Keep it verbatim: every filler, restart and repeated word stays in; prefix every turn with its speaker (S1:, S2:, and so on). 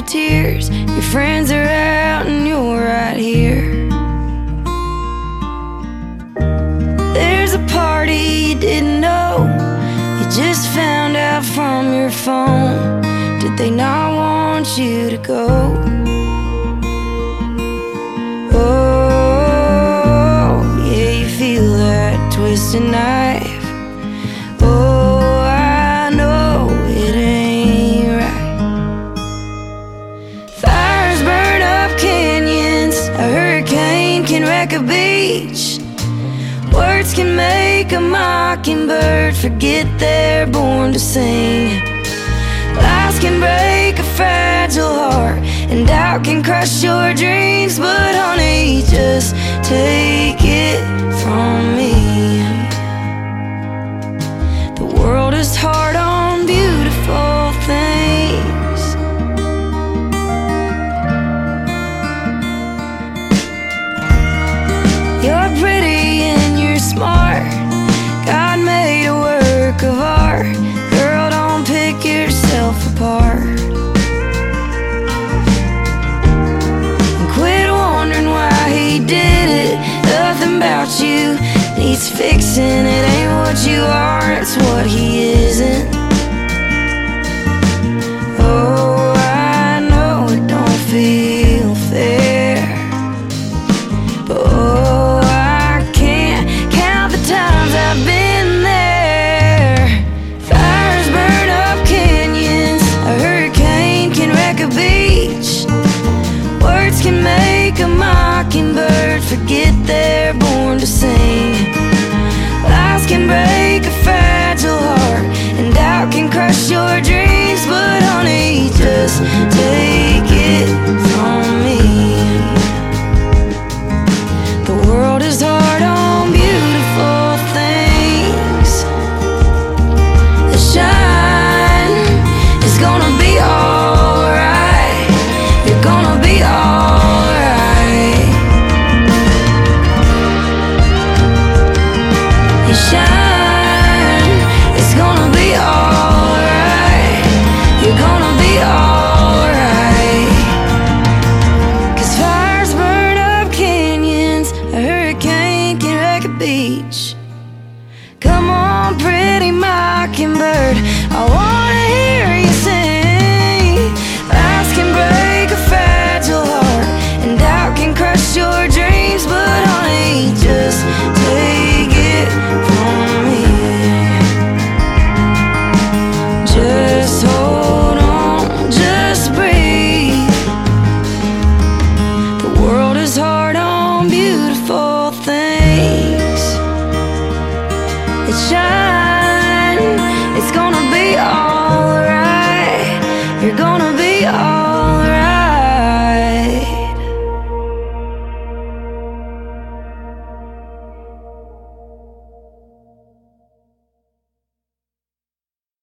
S1: tears. Your friends are out and you're right here. There's a party you didn't know, you just found out from your phone. Did they not want you to go? Oh, yeah, you feel that twisted knife. Oh, I know it ain't right. Fires burn up canyons, a hurricane can wreck a beach. Words can make a mockingbird forget they're born to sing. Lies can break a fragile heart, and doubt can crush your dreams. But honey, just take it from me, the world is hard on beautiful things. You're pretty and you're smart, God made a work of art. Girl, don't pick yourself apart, and quit wondering why he did it. Nothing about you needs fixing, it ain't what you are, it's what he is.